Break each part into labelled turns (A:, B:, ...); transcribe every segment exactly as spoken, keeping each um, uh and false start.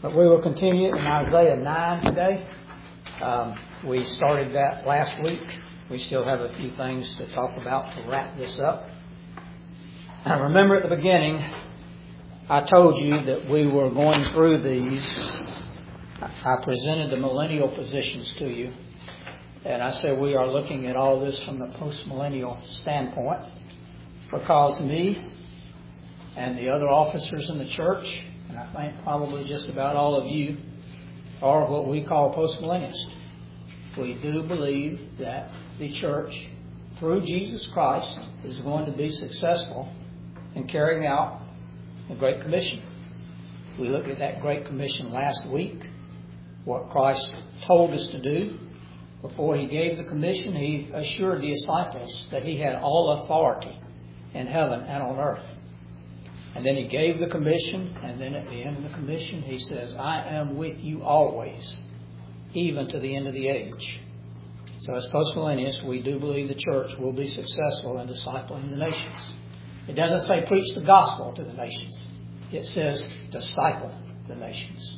A: But we will continue in Isaiah nine today. Um, we started that last week. We still have a few things to talk about to wrap this up. I remember at the beginning, I told you that we were going through these. I presented the millennial positions to you. And I said we are looking at all this from the post-millennial standpoint, because me and the other officers in the church, and I think probably just about all of you, are what we call postmillennialists. We do believe that the church, through Jesus Christ, is going to be successful in carrying out the Great Commission. We looked at that Great Commission last week, what Christ told us to do. Before He gave the commission, He assured the disciples that He had all authority in heaven and on earth. And then He gave the commission, and then at the end of the commission, He says, I am with you always, even to the end of the age. So as postmillennialists, we do believe the church will be successful in discipling the nations. It doesn't say preach the gospel to the nations. It says disciple the nations.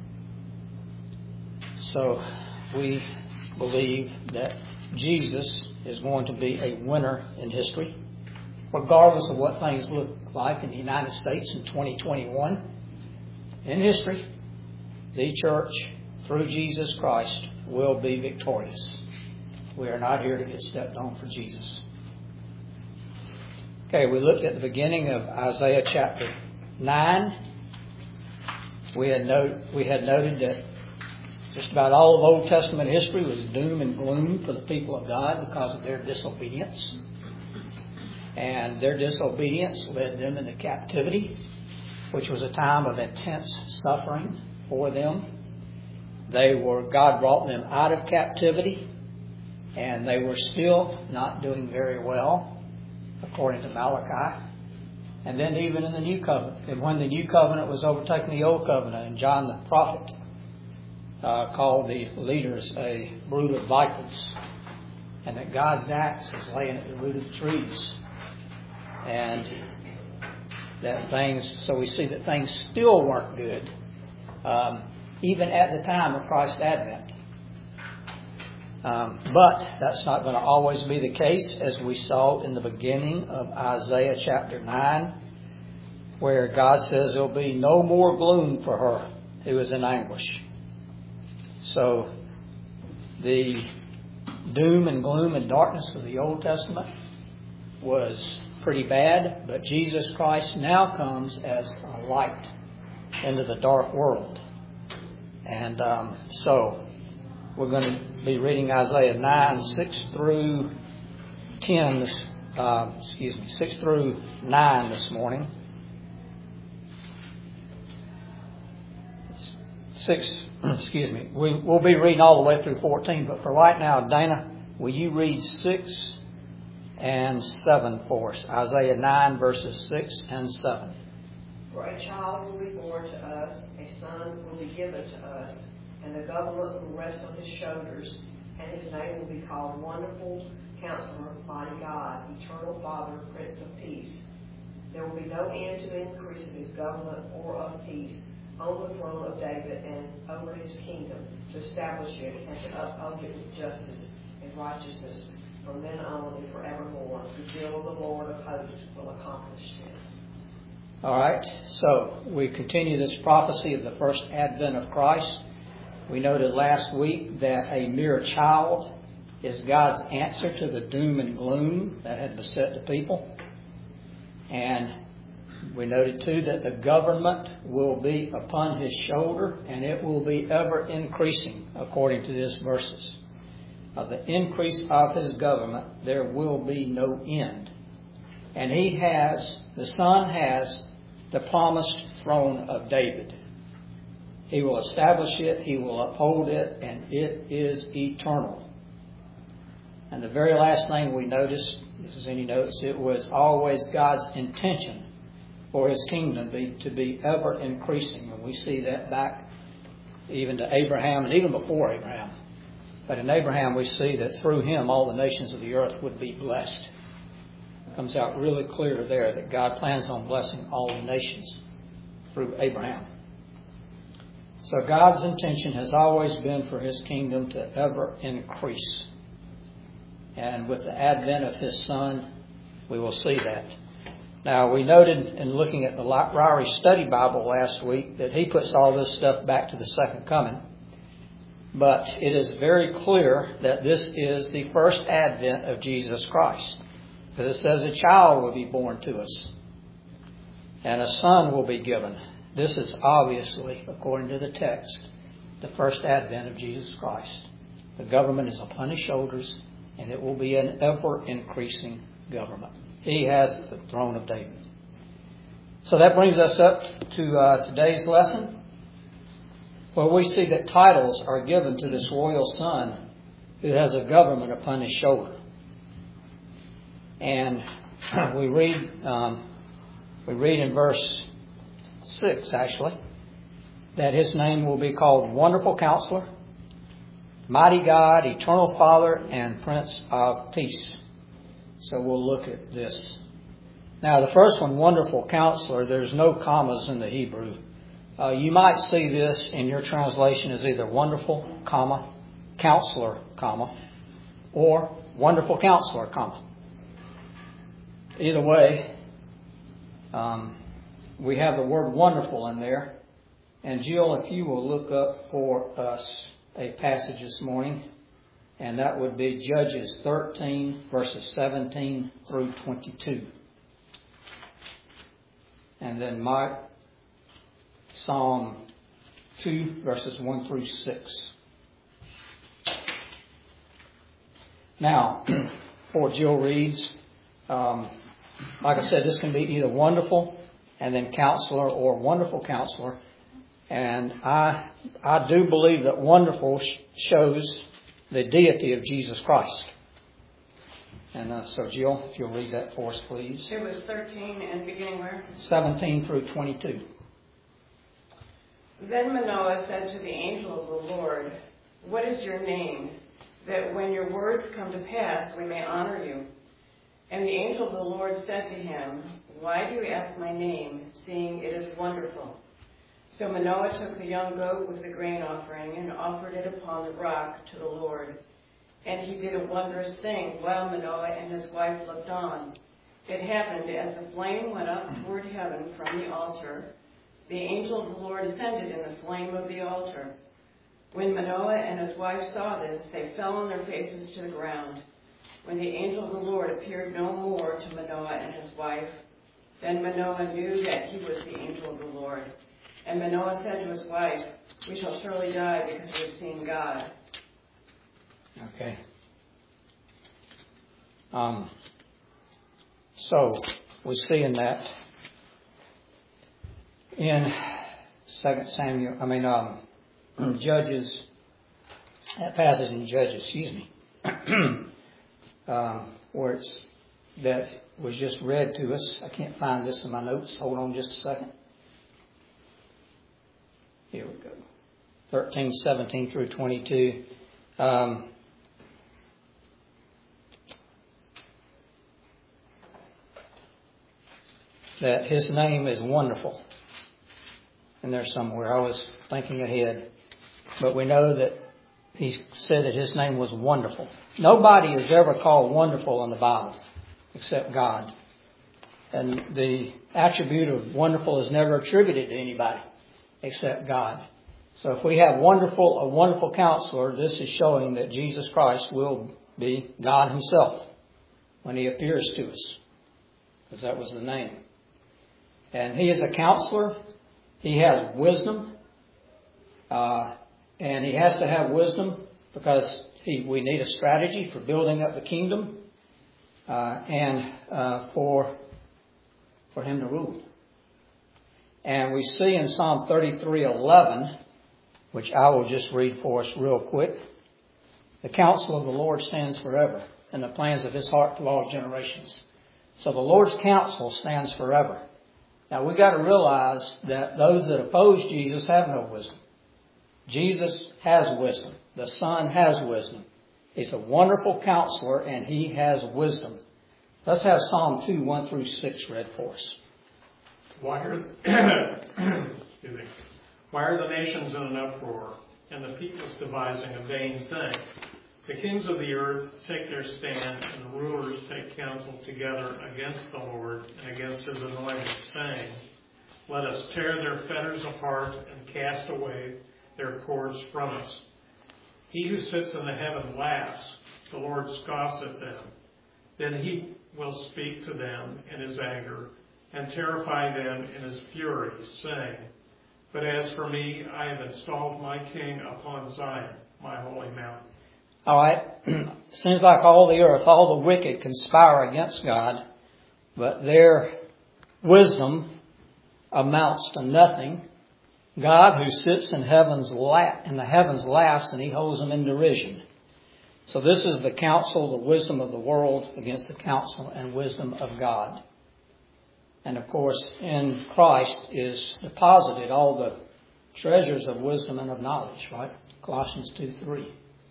A: So we believe that Jesus is going to be a winner in history, regardless of what things look like in the United States in twenty twenty-one. In history, the church, through Jesus Christ, will be victorious. We are not here to get stepped on for Jesus. Okay, we looked at the beginning of Isaiah chapter nine. We had, note, we had noted that just about all of Old Testament history was doom and gloom for the people of God because of their disobedience. And their disobedience led them into captivity, which was a time of intense suffering for them. They were, God brought them out of captivity, and they were still not doing very well, according to Malachi. And then even in the New Covenant, and when the New Covenant was overtaking the Old Covenant, and John the prophet uh, called the leaders a brood of vipers, and that God's axe is laying at the root of the trees. And that things, so we see that things still weren't good, um, even at the time of Christ's advent. Um, but that's not going to always be the case, as we saw in the beginning of Isaiah chapter nine, where God says there'll be no more gloom for her who is in anguish. So the doom and gloom and darkness of the Old Testament was pretty bad, but Jesus Christ now comes as a light into the dark world. And um, so we're going to be reading Isaiah nine, six through ten, uh, excuse me, six through nine this morning. Six, excuse me, we, we'll be reading all the way through fourteen, but for right now, Dana, will you read six and seven for us? Isaiah nine, verses six and seven.
B: For a child will be born to us, a son will be given to us, and the government will rest on his shoulders, and his name will be called Wonderful Counselor, Mighty God, Eternal Father, Prince of Peace. There will be no end to the increase of his government or of peace on the throne of David and over his kingdom, to establish it and to uphold it with justice and righteousness from then on and forevermore. The will of the Lord of hosts will accomplish this.
A: All right, so we continue this prophecy of the first advent of Christ. We noted last week that a mere child is God's answer to the doom and gloom that had beset the people. And we noted too that the government will be upon his shoulder, and it will be ever increasing according to these verses. Of the increase of his government, there will be no end. And he has, the Son has, the promised throne of David. He will establish it, He will uphold it, and it is eternal. And the very last thing we noticed, this is any notes, it was always God's intention for His kingdom be, to be ever increasing. And we see that back even to Abraham and even before Abraham. But in Abraham we see that through him all the nations of the earth would be blessed. It comes out really clear there that God plans on blessing all the nations through Abraham. So God's intention has always been for His kingdom to ever increase. And with the advent of His Son, we will see that. Now, we noted in looking at the Ryrie Study Bible last week that he puts all this stuff back to the second coming. But it is very clear that this is the first advent of Jesus Christ. Because it says a child will be born to us. And a son will be given. This is obviously, according to the text, the first advent of Jesus Christ. The government is upon His shoulders, and it will be an ever-increasing government. He has the throne of David. So that brings us up to uh, today's lesson, where we see that titles are given to this royal son who has a government upon his shoulder. And we read, um, we read in verse six, actually, that His name will be called Wonderful Counselor, Mighty God, Eternal Father, and Prince of Peace. So we'll look at this. Now, the first one, Wonderful Counselor, there's no commas in the Hebrew. Uh, you might see this in your translation as either Wonderful, comma, Counselor, comma, or Wonderful Counselor, comma. Either way, um, we have the word wonderful in there. And Jill, if you will look up for us a passage this morning, and that would be Judges thirteen, verses seventeen through twenty-two. And then Mike, Psalm two, verses one through six. Now, before Jill reads, um, like I said, this can be either wonderful and then counselor or wonderful counselor. And I I do believe that wonderful sh- shows the deity of Jesus Christ. And uh, so, Jill, if you'll read that for us, please.
C: It was thirteen and beginning where?
A: seventeen through twenty-two.
C: Then Manoah said to the angel of the Lord, "What is your name, that when your words come to pass we may honor you?" And the angel of the Lord said to him, "Why do you ask my name, seeing it is wonderful?" So Manoah took the young goat with the grain offering and offered it upon the rock to the Lord. And he did a wondrous thing while Manoah and his wife looked on. It happened as the flame went up toward heaven from the altar, the angel of the Lord ascended in the flame of the altar. When Manoah and his wife saw this, they fell on their faces to the ground. When the angel of the Lord appeared no more to Manoah and his wife, then Manoah knew that he was the angel of the Lord. And Manoah said to his wife, "We shall surely die because we have seen God."
A: Okay. Um. So we see in that in Second Samuel, I mean um, Judges, that passage in Judges, excuse me, um, where it's that was just read to us. I can't find this in my notes. Hold on just a second. Here we go. thirteen, seventeen through twenty-two. Um, that His name is Wonderful. In there somewhere. I was thinking ahead. But we know that He said that His name was Wonderful. Nobody is ever called wonderful in the Bible except God. And the attribute of wonderful is never attributed to anybody except God. So if we have wonderful, a wonderful counselor, this is showing that Jesus Christ will be God Himself when He appears to us. Because that was the name. And He is a counselor. He has wisdom. Uh, and He has to have wisdom because he, we need a strategy for building up the kingdom uh, and uh, for, for Him to rule. And we see in Psalm thirty-three eleven, which I will just read for us real quick. The counsel of the Lord stands forever, and the plans of His heart to all generations. So the Lord's counsel stands forever. Now we've got to realize that those that oppose Jesus have no wisdom. Jesus has wisdom. The Son has wisdom. He's a wonderful counselor, and He has wisdom. Let's have Psalm two, one through six read for us.
D: Why hear, excuse me. Why are the nations in an uproar, and the peoples devising a vain thing? The kings of the earth take their stand, and the rulers take counsel together against the Lord and against his anointed, saying, let us tear their fetters apart and cast away their cords from us. He who sits in the heaven laughs, the Lord scoffs at them. Then he will speak to them in his anger and terrify them in his fury, saying, but as for me, I have installed my king upon Zion, my holy mountain.
A: All right. Seems like all the earth, all the wicked conspire against God, but their wisdom amounts to nothing. God, who sits in heaven's la- in the heavens, laughs, and he holds them in derision. So this is the counsel, the wisdom of the world against the counsel and wisdom of God. And of course, in Christ is deposited all the treasures of wisdom and of knowledge, right? Colossians two three.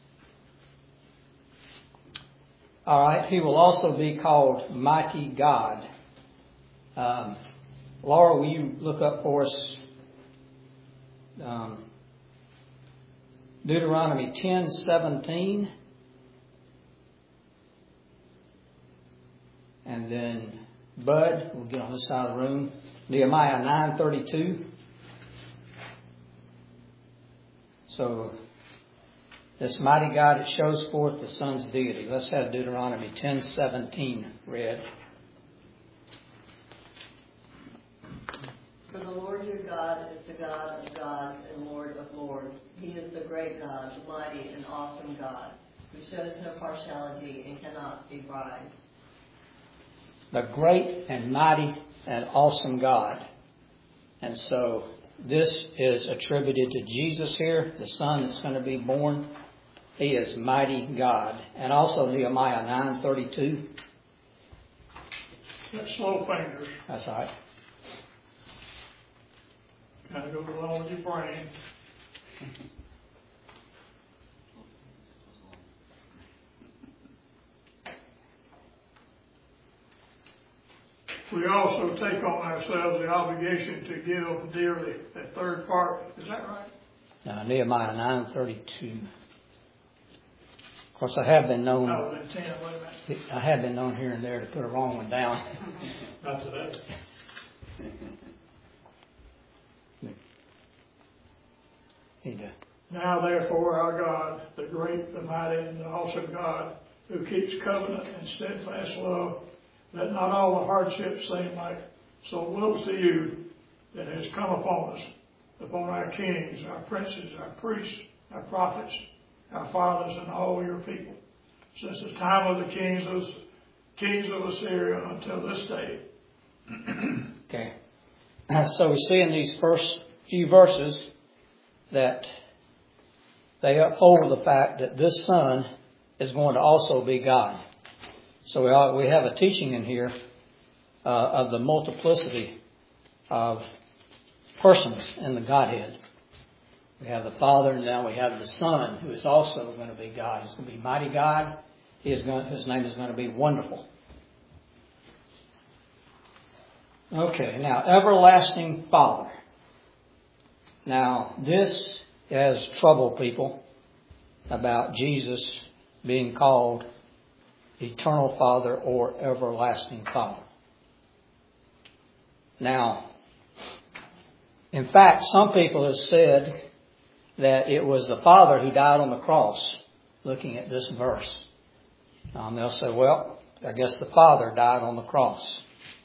A: All right. He will also be called Mighty God. Um, Laura, will you look up for us um, Deuteronomy ten seventeen, and then Bud, we'll get on this side of the room, Nehemiah nine thirty-two. So this mighty God, it shows forth the Son's deity. Let's have Deuteronomy ten seventeen read.
E: For the Lord your God is the God of gods and Lord of lords. He is the great God, the mighty and awesome God, who shows no partiality and cannot be bribed.
A: The great and mighty and awesome God. And so this is attributed to Jesus here, the Son that's going to be born. He is mighty God. And also Nehemiah nine thirty-two.
F: Slow fingers.
A: That's all right.
F: Kind of goes along with your brain. We also take on ourselves the obligation to give dearly. That third part, is that right?
A: Now, Nehemiah nine thirty-two. Of course, I have been known.
F: I was in ten. Wait a minute.
A: I have been known here and there to put a wrong one down.
F: Not today. Now, therefore, our God, the great, the mighty, and the awesome God, who keeps covenant and steadfast love, let not all the hardships seem like so little to you that has come upon us, upon our kings, our princes, our priests, our prophets, our fathers, and all your people, since the time of the kings of kings of Assyria until this day.
A: Okay. So we see in these first few verses that they uphold the fact that this Son is going to also be God. So we are, we have a teaching in here uh, of the multiplicity of persons in the Godhead. We have the Father, and now we have the Son, who is also going to be God. He's going to be mighty God. He is going, his name is going to be Wonderful. Okay, now, everlasting Father. Now, this has troubled people about Jesus being called Eternal Father or Everlasting Father. Now, in fact, some people have said that it was the Father who died on the cross, looking at this verse. Um, they'll say, well, I guess the Father died on the cross.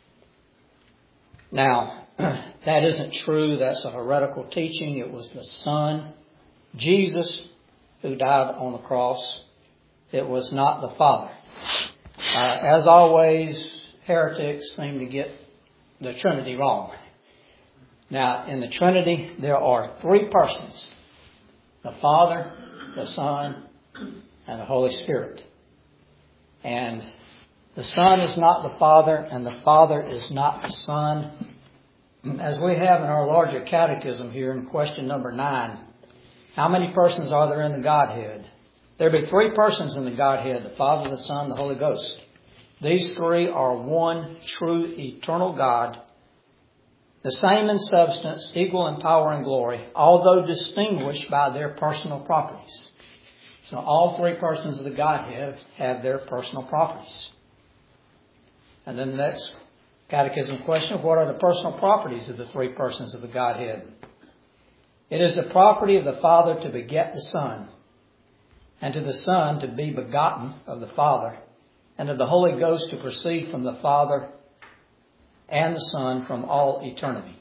A: Now, that isn't true. That's a heretical teaching. It was the Son, Jesus, who died on the cross. It was not the Father. Uh, as always, heretics seem to get the Trinity wrong. Now, in the Trinity, there are three persons. The Father, the Son, and the Holy Spirit. And the Son is not the Father, and the Father is not the Son. As we have in our larger catechism here in question number nine, how many persons are there in the Godhead? There be three persons in the Godhead, the Father, the Son, the Holy Ghost. These three are one true eternal God the same in substance, equal in power and glory, although distinguished by their personal properties. So all three persons of the Godhead have their personal properties. And then the next catechism question, what are the personal properties of the three persons of the Godhead? It is the property of the Father to beget the Son, and to the Son to be begotten of the Father, and of the Holy Ghost to proceed from the Father and the Son from all eternity.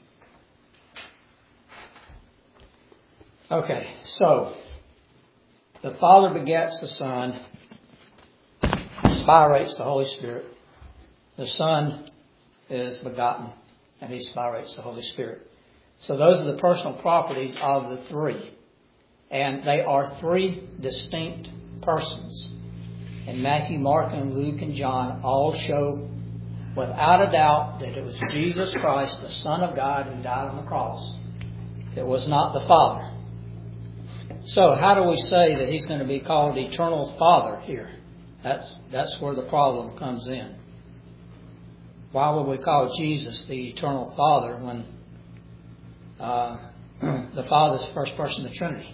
A: Okay, so the Father begets the Son, spirates the Holy Spirit. The Son is begotten, and He spirates the Holy Spirit. So those are the personal properties of the three. And they are three distinct persons. And Matthew, Mark, and Luke, and John all show without a doubt that it was Jesus Christ, the Son of God, who died on the cross. It was not the Father. So how do we say that He's going to be called Eternal Father here? That's, that's where the problem comes in. Why would we call Jesus the Eternal Father when uh, the Father is the first person of the Trinity?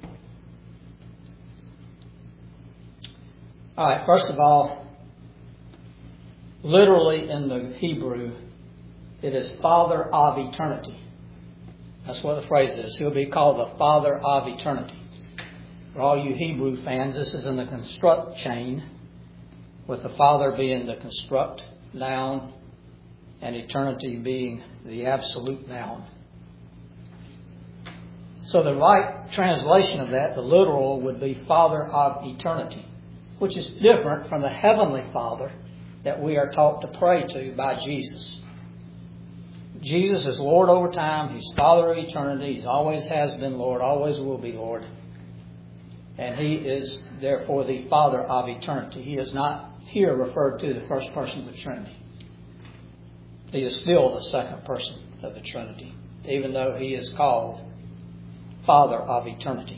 A: All right, first of all, literally in the Hebrew, it is Father of Eternity. That's what the phrase is. He'll be called the Father of Eternity. For all you Hebrew fans, this is in the construct chain, with the Father being the construct noun and eternity being the absolute noun. So the right translation of that, the literal, would be Father of Eternity, which is different from the Heavenly Father that we are taught to pray to by Jesus. Jesus is Lord over time. He's Father of eternity. He always has been Lord, always will be Lord. And He is, therefore, the Father of eternity. He is not here referred to the first person of the Trinity. He is still the second person of the Trinity, even though He is called Father of eternity.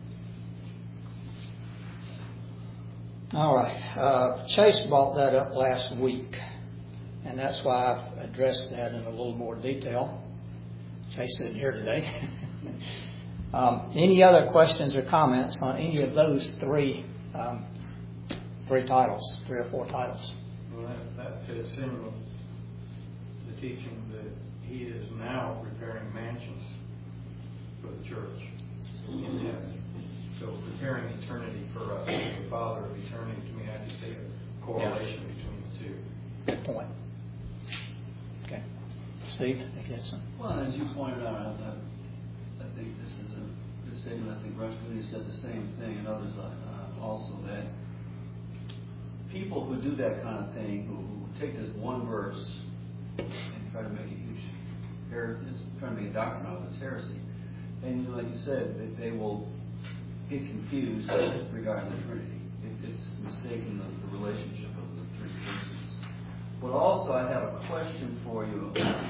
A: All right. Uh, Chase brought that up last week, and that's why I've addressed that in a little more detail. Chase isn't here today. um, any other questions or comments on any of those three um, three titles, three or four titles?
G: Well, that, that fits in with the teaching that He is now preparing mansions for the church in heaven. So preparing eternity for us, the Father of eternity, to me, I just see a correlation yeah. between the two.
A: Good point. Okay. Steve, I think that's something.
H: Well, as you pointed out, I, I think this is a good statement. I think Rush Moody said the same thing, and others uh, also, that people who do that kind of thing, who, who take this one verse and try to make a huge heresy, try to make a doctrine out of it's heresy. And you know, like you said, they, they will get confused regarding the Trinity. It, it's mistaking the, the relationship of the three persons. But also, I have a question for you.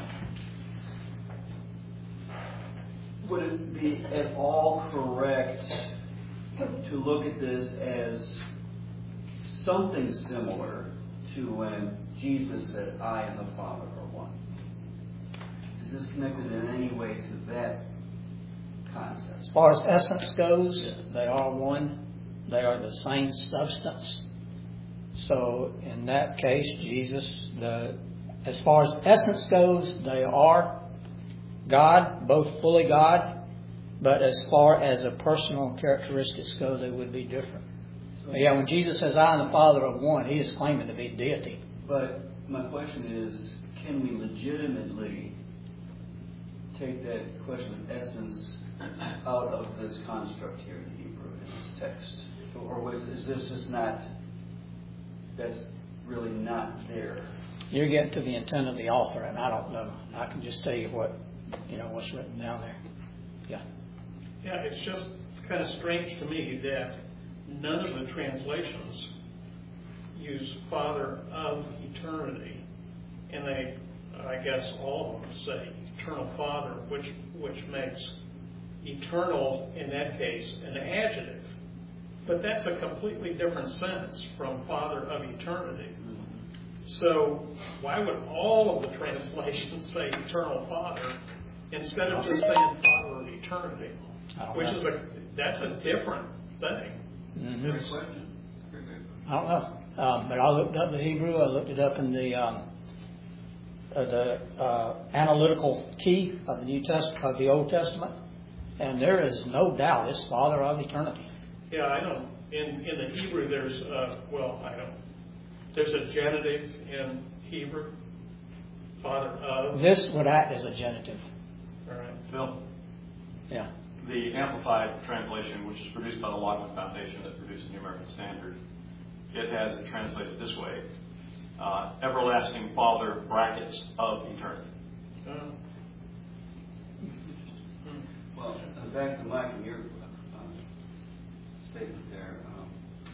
H: Would it be at all correct to look at this as something similar to when Jesus said, I and the Father are one? Is this connected in any way to that concept?
A: As far as essence goes, they are one. They are the same substance. So in that case, Jesus, the, as far as essence goes, they are God, both fully God. But as far as the personal characteristics go, they would be different. But yeah, when Jesus says, I and the Father are one, He is claiming to be deity.
H: But my question is, can we legitimately take that question of essence out of this construct here in Hebrew, in this text? Or was, is this just not, that's really not there?
A: You're getting to the intent of the author, and I don't know. I can just tell you what, you know, what's written down there. Yeah.
D: Yeah, it's just kind of strange to me that none of the translations use Father of eternity, and they, I guess all of them say eternal Father, which which makes eternal, in that case, an adjective. But that's a completely different sense from Father of eternity. So why would all of the translations say eternal Father instead of just saying Father of eternity? Which is a, that's a different thing.
A: Mm-hmm.
H: Great question.
A: I don't know. Um, but I looked up the Hebrew. I looked it up in the um, uh, the uh, analytical key of the New Testament, of the Old Testament, and there is no doubt it's Father of eternity.
D: Yeah, I know. In in the Hebrew, there's uh, well, I don't. There's a genitive in Hebrew. Father of.
A: This would act as a genitive.
D: All right.
I: Phil,
A: Yeah.
I: the Amplified translation, which is produced by the Lockman Foundation that produces the American Standard, it has it translated this way: uh, everlasting Father, brackets, of eternity.
D: Uh,
H: Well, uh, back to Mike and your uh, statement there. Um,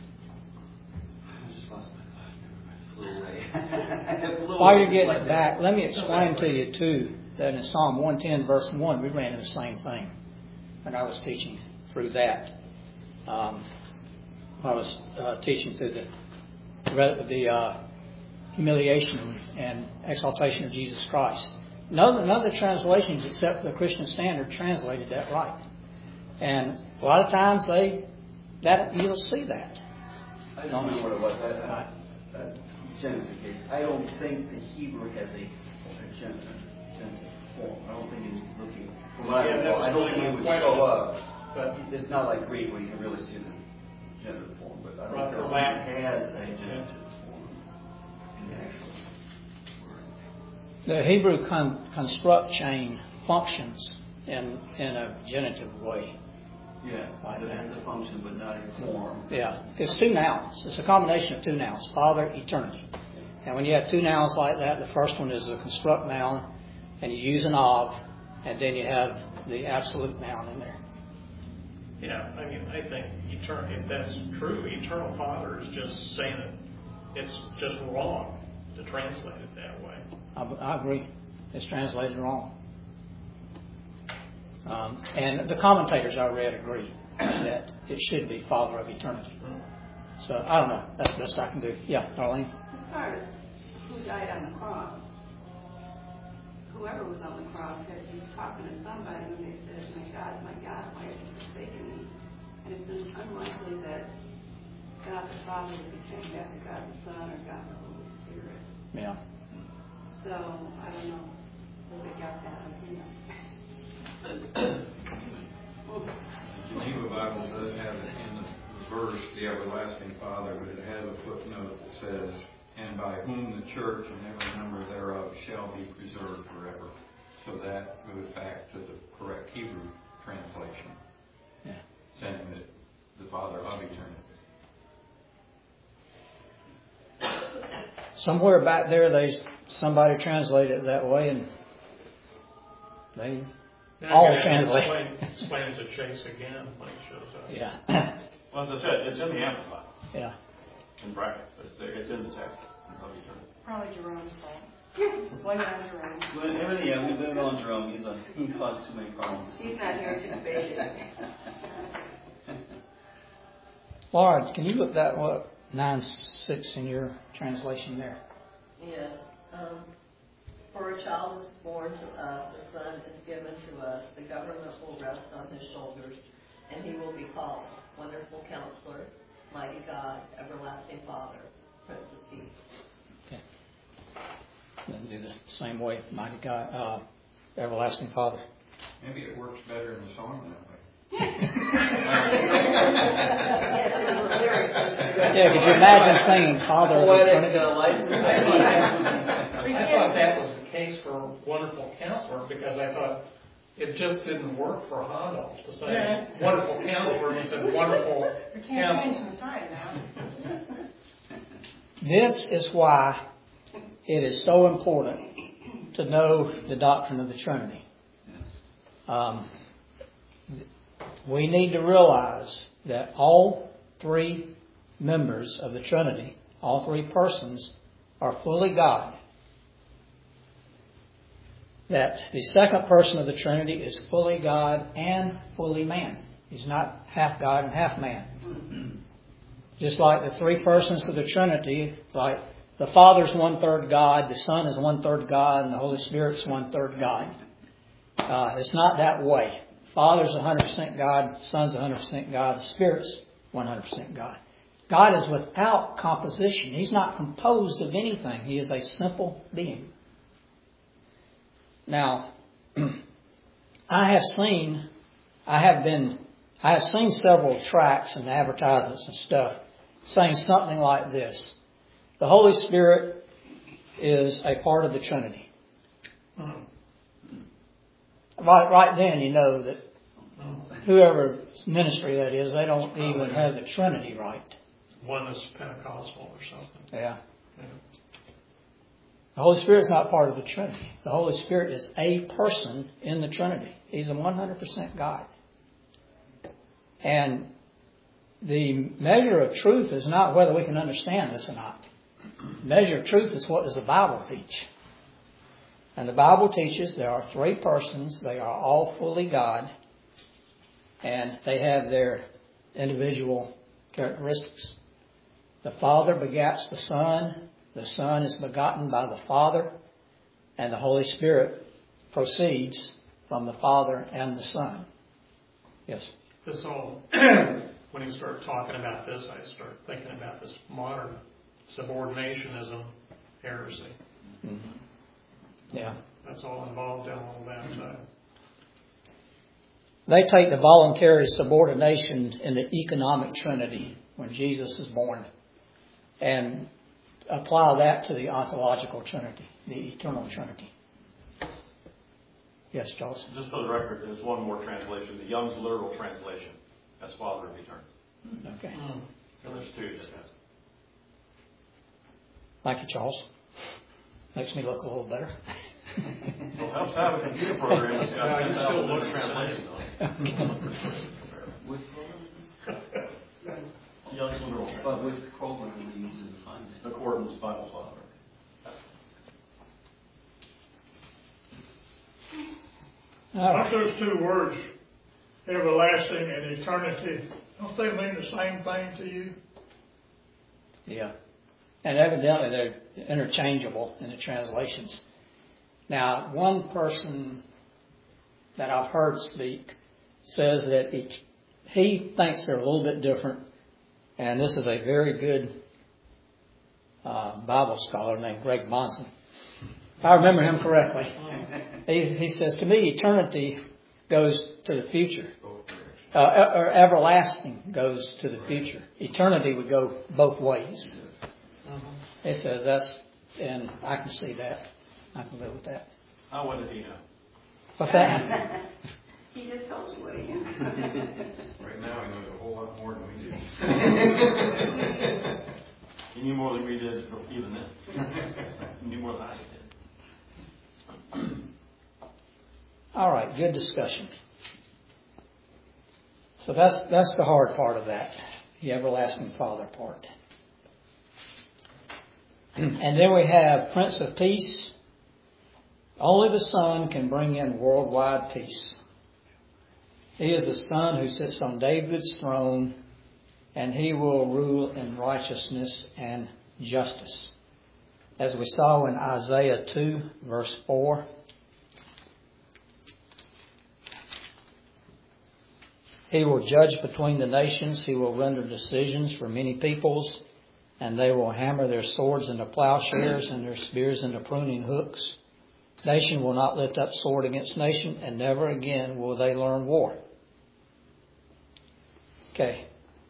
H: I just lost my thought. Never mind. Flew away. Flew
A: While
H: away
A: you're getting
H: like
A: it
H: that.
A: back, let me explain to you too that in Psalm one ten verse one, we ran into the same thing. And I was teaching through that. Um, I was uh, teaching through the the uh, humiliation and exaltation of Jesus Christ. None, none of the translations except the Christian Standard translated that right. And a lot of times they that you'll see that.
H: I don't know what it was. I, I, uh, genitive. I don't think the Hebrew has a, a genitive, genitive form. I don't think it's looking. From what
D: Yeah,
H: I
D: that
H: recall,
D: was
H: I don't
D: really
H: think it
D: my
H: would
D: question.
H: show up.
D: But
H: It's not like Greek where you can really see the genitive form, but I don't
D: Right,
H: think
D: or
H: it
D: Latin.
H: has a genitive form in the actual word.
A: The Hebrew con- construct chain functions in in a genitive way.
H: Yeah,
A: Like
H: it
A: that.
H: has a function, but not a form.
A: Yeah, it's two nouns. It's a combination of two nouns, Father, eternity. And when you have two nouns like that, the first one is a construct noun, and you use an of, and then you have the absolute noun in there.
D: yeah, I mean, I think eternal. If that's true, eternal Father is just saying it. It's just wrong to translate it that way.
A: I, I agree. It's translated wrong. Um, and the commentators I read agree that it should be Father of eternity. So I don't know. That's the best I can do. Yeah, Darlene?
J: As far as who died on the cross, whoever was on the cross had to be talking to somebody when they said, "My God, my God, why have you forsaken me?" And it's unlikely that God the Father would be saying that to God the Son or God the Holy Spirit.
A: Yeah.
J: So I don't know where they got that idea.
G: The Geneva Bible does have it in the verse, the everlasting Father, but it has a footnote that says, "And by whom the church and every member thereof shall be preserved forever." So that goes back to the correct Hebrew translation,
A: Yeah. saying
G: that the Father of eternity.
A: Somewhere back there, they somebody translated it that way, and they
D: Now
A: all
D: I'm gonna
A: translate.
D: Explain, explain it to Chase again when he shows up.
A: Yeah.
I: Well, as I said, it's in the Amplified,
A: Yeah.
I: in brackets, but it's, it's in the text of eternity.
J: Probably Jerome's fault. Blame it on Jerome.
H: Well, everything, yeah, we blame it on Jerome. He's a, he caused too many problems.
J: He's not here to debate it.
A: Laura, can you look that what nine six in your translation there?
E: Yes. Um, For a child is born to us, a son is given to us, the government will rest on his shoulders, and he will be called Wonderful Counselor, Mighty God, Everlasting Father, Prince of Peace.
A: Okay. Then do the same way, Mighty God, uh, Everlasting Father.
G: Maybe it works better in the song that way.
A: Yeah, could you imagine singing Father of Eternity?
D: I thought that was the case for Wonderful Counselor because I thought it just didn't work for Handel to say Wonderful Counselor and he said Wonderful
J: We can't change
D: Counselor.
J: the sign now.
A: This is why it is so important to know the doctrine of the Trinity. Um, we need to realize that all three members of the Trinity, all three persons, are fully God. That the second person of the Trinity is fully God and fully man. He's not half God and half man. Just like the three persons of the Trinity, like the Father's one-third God, the Son is one-third God, and the Holy Spirit's one-third God. Uh, it's not that way. Father's one hundred percent God, Son's one hundred percent God, the Spirit's one hundred percent God. God is without composition. He's not composed of anything. He is a simple being. Now, I have seen, I have been, I have seen several tracts and advertisements and stuff saying something like this. The Holy Spirit is a part of the Trinity. Right, right then you know that whoever ministry that is, they don't even have the Trinity right.
D: Oneness Pentecostal or something.
A: Yeah.
D: Yeah.
A: The Holy Spirit is not part of the Trinity. The Holy Spirit is a person in the Trinity. He's a one hundred percent God. And the measure of truth is not whether we can understand this or not. The measure of truth is what does the Bible teach. And the Bible teaches there are three persons. They are all fully God. And they have their individual characteristics. The Father begats the Son. The Son is begotten by the Father. And the Holy Spirit proceeds from the Father and the Son. Yes?
D: This all, when you start talking about this, I start thinking about this modern subordinationism heresy.
A: Mm-hmm. Yeah.
D: That's all involved in all that. So.
A: They take the voluntary subordination in the economic trinity when Jesus is born and apply that to the ontological trinity, the eternal trinity. Yes, Charles?
I: Just for the record, there's one more translation, the Young's literal translation. That's Father of Eternity.
A: Okay.
D: Mm.
I: So there's two, just that.
A: Thank you, Charles. Makes me look a little better.
I: Well, it helps to have a computer program that's got
D: No, you
I: ten
D: still
I: thousand
D: look
I: translations on it. Young's literal.
H: But which program are we using to find it?
I: Accordance Bible Father.
A: All right.
F: Don't those two words, everlasting and eternity, don't they mean the same thing to you?
A: Yeah. And evidently they're interchangeable in the translations. Now, one person that I've heard speak says that he, he thinks they're a little bit different. And this is a very good uh, Bible scholar named Greg Monson. If I remember him correctly, he, he says, to me, eternity goes to the future. Uh, or everlasting goes to the future. Eternity would go both ways. He says that's, and I can see that. I can live with that.
I: How well did he know?
A: What's that?
J: He just told you what he knew.
G: Right now, he knows a whole lot more than we do.
I: He knew more than we did even then. He knew more than I did.
A: All right, good discussion. So that's that's the hard part of that, the everlasting Father part. And then we have Prince of Peace. Only the Son can bring in worldwide peace. He is the Son who sits on David's throne, and he will rule in righteousness and justice. As we saw in Isaiah two, verse four. He will judge between the nations. He will render decisions for many peoples. And they will hammer their swords into plowshares and their spears into pruning hooks. Nation will not lift up sword against nation, and never again will they learn war. Okay.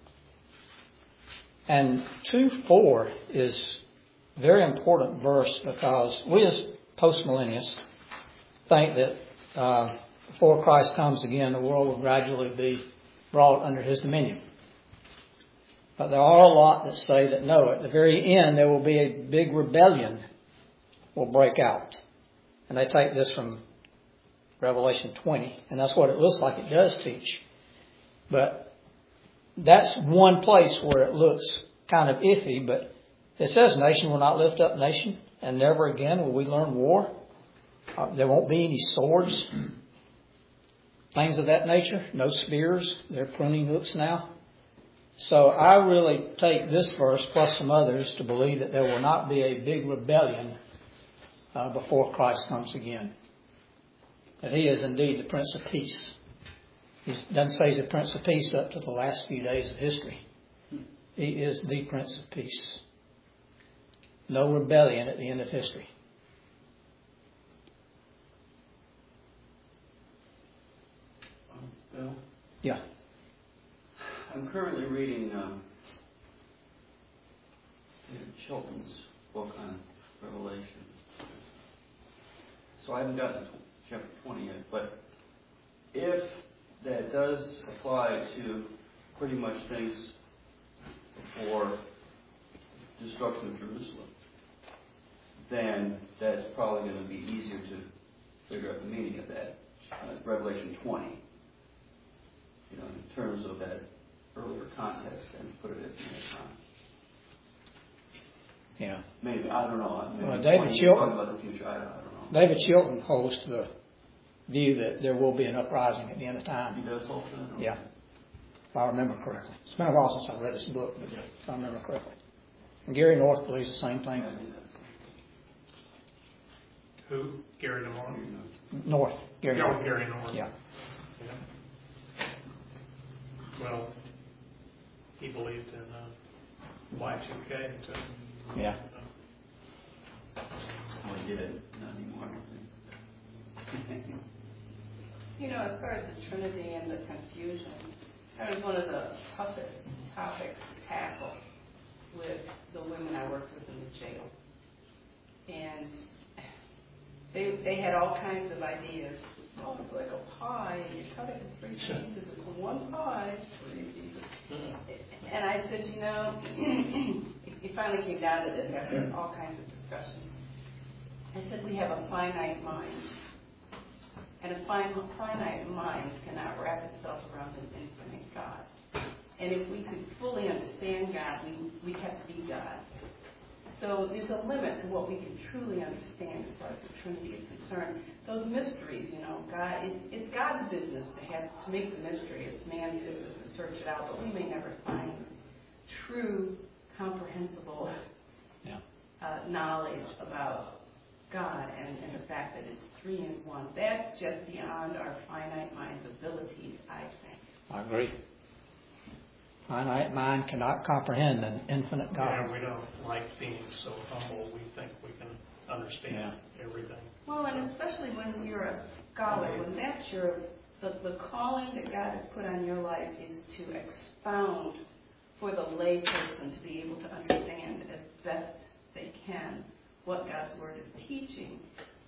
A: And two four is a very important verse because we as postmillennialists think that uh, before Christ comes again, the world will gradually be brought under his dominion. But there are a lot that say that no, at the very end there will be a big rebellion will break out. And they take this from Revelation twenty. And that's what it looks like it does teach. But that's one place where it looks kind of iffy. But it says nation will not lift up nation. And never again will we learn war. Uh, there won't be any swords. Things of that nature. No spears. They're pruning hooks now. So I really take this verse plus some others to believe that there will not be a big rebellion uh, before Christ comes again. That He is indeed the Prince of Peace. He doesn't say He's the Prince of Peace up to the last few days of history. He is the Prince of Peace. No rebellion at the end of history.
H: Um, Bill?
A: Yeah.
H: I'm currently reading um, David Chilton's book on Revelation. So I haven't gotten to chapter twenty yet, but if that does apply to pretty much things before destruction of Jerusalem, then that's probably going to be easier to figure out the meaning of that. Uh, Revelation twenty. You know, in terms of that earlier context and put it at the end time.
A: Yeah.
H: Maybe, I don't know. Maybe
A: Well, David
H: twenty,
A: Chilton,
H: talking about the future, I don't, I don't know.
A: David Chilton holds to the view that there will be an uprising at the end of time.
H: He does hold to that?
A: Yeah. If I remember correctly. It's been a while since I read this book, but if I remember correctly. And Gary North believes the same thing.
D: Who? Gary DeMar?
A: North. Gary
D: Yeah,
A: North.
D: Gary North.
A: Yeah.
D: Yeah. Well, he believed in uh, Y two K too.
A: Yeah.
H: Oh, he did. Not anymore.
J: You know, as far as the Trinity and the confusion, that was one of the toughest topics to tackle with the women I worked with in the jail. And they they had all kinds of ideas. Oh, it's like a pie, and you cut it in three pieces. It's one pie, three pieces. And I said, you know, it finally came down to this after all kinds of discussion. I said, we have a finite mind. And a finite mind cannot wrap itself around an infinite God. And if we could fully understand God, we, we'd have to be God. So there's a limit to what we can truly understand as far as the Trinity is concerned. Those mysteries, you know, God, it, it's God's business to have to make the mystery. It's man's business to search it out, but we may never find true, comprehensible
A: Yeah.
J: uh, knowledge about God and, and the fact that it's three in one. That's just beyond our finite mind's abilities, I think.
A: I agree. Finite mind cannot comprehend an infinite God.
D: Yeah, we don't like being so humble. We think we can understand
A: Yeah.
D: everything.
J: Well, and especially when you're a scholar, when that's your, the, the calling that God has put on your life is to expound for the lay person to be able to understand as best they can what God's Word is teaching.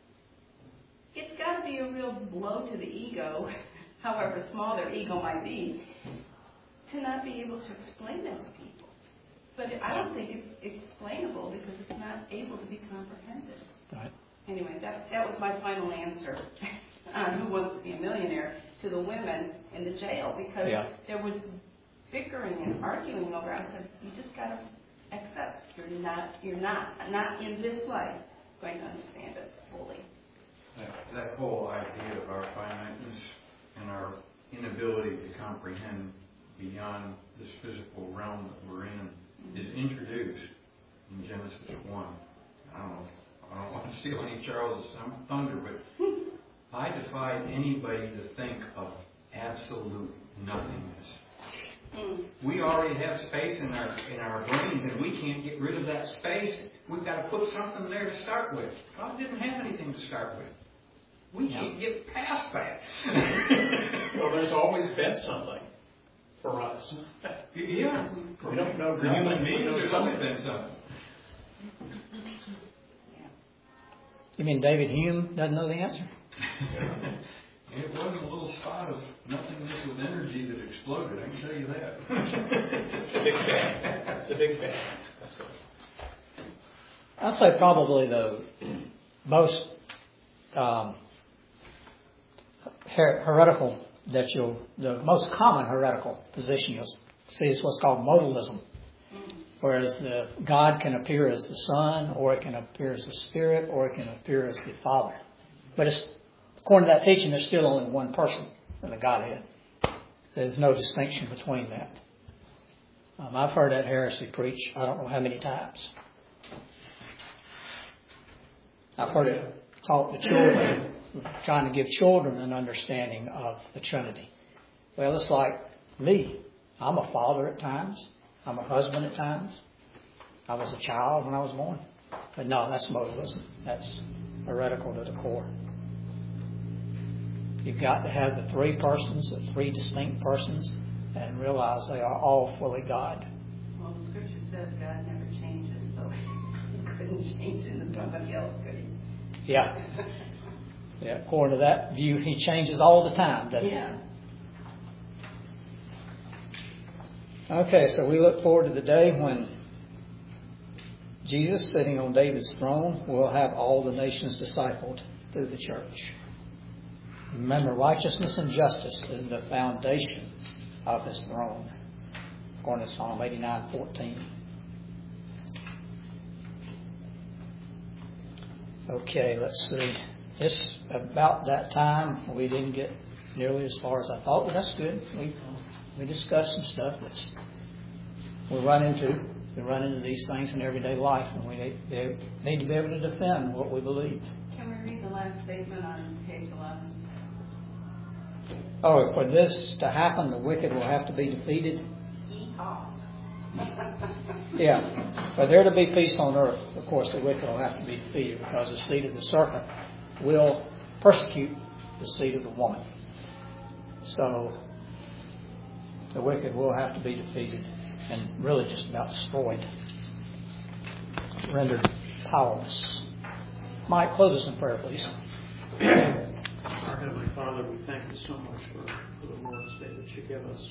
J: It's got to be a real blow to the ego, however small their ego might be, to not be able to explain that to people. But I don't think it's explainable because it's not able to be comprehended.
A: Right.
J: Anyway, that that was my final answer on Who Wants to Be a Millionaire to the women in the jail, because
A: Yeah.
J: there was bickering and arguing over it. I said, you just got to accept you're not you're not not in this life going to understand it fully.
G: That, that whole idea of our finiteness and our inability to comprehend beyond this physical realm that we're in is introduced in Genesis one. I don't know, I don't want to steal any Charles' thunder, but I defy anybody to think of absolute nothingness.
J: Mm.
G: We already have space in our in our brains, and we can't get rid of that space. We've got to put something there to start with. God didn't have anything to start with. We can't get past that.
D: Well, there's always been something for us.
G: Yeah.
D: We don't know
G: For human
D: nothing.
G: beings,
D: We know
G: there's always
D: something.
G: been something.
A: You mean David Hume doesn't know the answer?
G: It wasn't a little spot of nothingness with energy that exploded, I can tell you that.
D: The Big Bang. The Big Bang. That's what.
A: I'd say probably the most um, her- heretical that you'll, the most common heretical position you'll see is what's called modalism, whereas the God can appear as the Son, or it can appear as the Spirit, or it can appear as the Father. But it's, according to that teaching, there's still only one person in the Godhead. There's no distinction between that. Um, I've heard that heresy preached I don't know how many times. I've heard it taught to children, trying to give children an understanding of the Trinity. Well, it's like me. I'm a father at times. I'm a husband at times. I was a child when I was born. But no, that's modalism. That's heretical to the core. You've got to have the three persons, the three distinct persons, and realize they are all fully God.
J: Well, the scripture says God never changes, so he couldn't change into somebody else, could he?
A: Yeah. Yeah. According to that view, he changes all the time, doesn't he?
J: Yeah.
A: Okay, so we look forward to the day when Jesus, sitting on David's throne, will have all the nations discipled through the church. Remember, righteousness and justice is the foundation of his throne, according to Psalm eighty-nine fourteen. Okay, let's see. It's about that time. We didn't get nearly as far as I thought, but that's good. We we discussed some stuff that's we run into. We run into these things in everyday life, and we need, need to be able to defend what we believe.
J: Can we read the last statement on page eleven?
A: Oh, for this to happen, the wicked will have to be defeated.
J: Yeehaw.
A: Yeah. For there to be peace on earth, of course, the wicked will have to be defeated, because the seed of the serpent will persecute the seed of the woman. So the wicked will have to be defeated and really just about destroyed, rendered powerless. Mike, close us in prayer, please.
D: Our Heavenly Father, we thank you so much for, for the Lord's Day that you give us.